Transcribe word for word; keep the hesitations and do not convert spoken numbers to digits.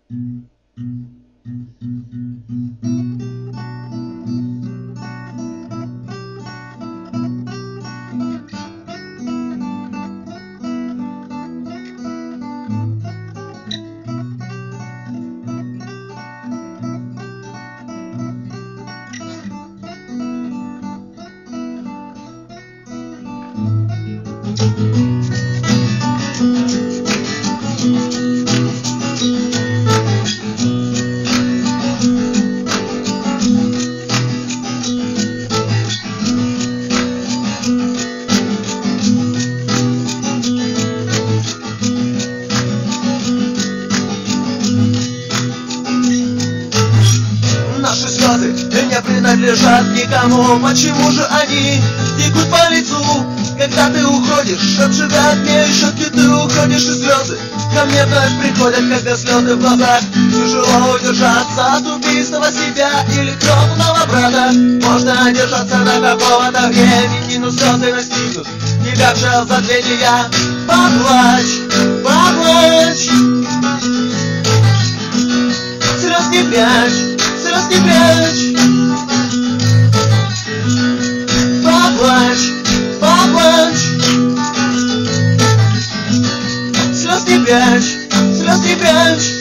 Наши слезы не принадлежат никому. Почему же они текут по лицу? Когда ты уходишь, обжигает мне щеки, ты уходишь, и слезы ко мне вновь приходят, когда слезы в глазах. Тяжело удержаться от убийства себя или кровного брата. Можно держаться до какого-то времени, но слезы настигнут тебя в забвения. Поплачь, поплачь, слез не прячь, слез не прячь. Поплачь, поплачь, слез не прячь, слез не прячь.